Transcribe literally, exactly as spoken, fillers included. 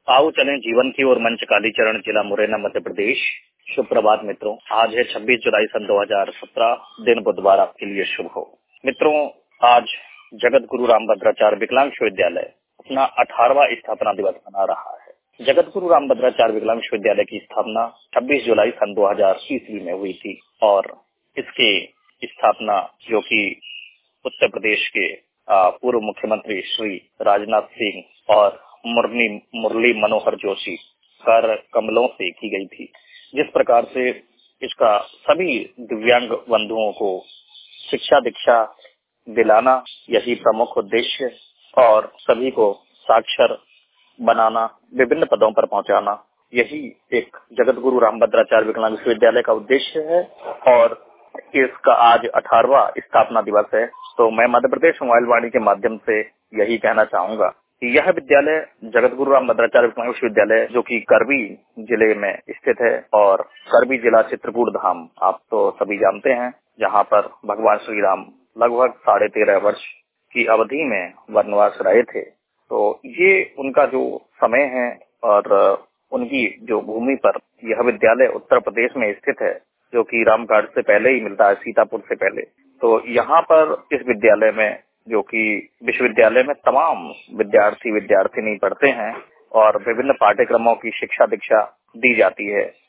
आओ चलें जीवन की ओर मंच कालीचरण, जिला मुरैना, मध्य प्रदेश। शुभ प्रभात मित्रों। आज है छब्बीस जुलाई सन दो हजार सत्रह, दिन बुधवार। आपके लिए शुभ हो। मित्रों, आज जगत गुरु रामभद्राचार्य विकलांग विश्वविद्यालय अपना अठारहवां स्थापना दिवस मना रहा है। जगत गुरु रामभद्राचार्य विकलांग विश्वविद्यालय की स्थापना छब्बीस जुलाई सन दो हजार ईस्वी में हुई थी और इसके स्थापना जो कि उत्तर प्रदेश के पूर्व मुख्यमंत्री श्री राजनाथ सिंह और मुरली मुरली मनोहर जोशी कर कमलों से की गई थी। जिस प्रकार से इसका सभी दिव्यांग बंधुओं को शिक्षा दीक्षा दिलाना यही प्रमुख उद्देश्य और सभी को साक्षर बनाना, विभिन्न पदों पर पहुंचाना, यही एक जगत गुरु रामभद्राचार्य विकलांग विश्वविद्यालय का उद्देश्य है और इसका आज अठारहवां स्थापना दिवस है। तो मैं मध्य प्रदेश मोबाइल वाणी के माध्यम से यही कहना चाहूंगा कि यह विद्यालय जगत गुरु रामभद्राचार्य विकलांग विश्वविद्यालय जो कि करबी जिले में स्थित है और करबी जिला चित्रकूट धाम आप तो सभी जानते हैं, जहां पर भगवान श्री राम लगभग साढ़े तेरह वर्ष की अवधि में वनवास रहे थे। तो ये उनका जो समय है और उनकी जो भूमि पर यह विद्यालय उत्तर प्रदेश में स्थित है, जो कि रामघाट से पहले ही मिलता है, सीतापुर से पहले। तो यहाँ पर इस विद्यालय में जो कि विश्वविद्यालय में तमाम विद्यार्थी विद्यार्थिनी पढ़ते हैं और विभिन्न पाठ्यक्रमों की शिक्षा दीक्षा दी जाती है।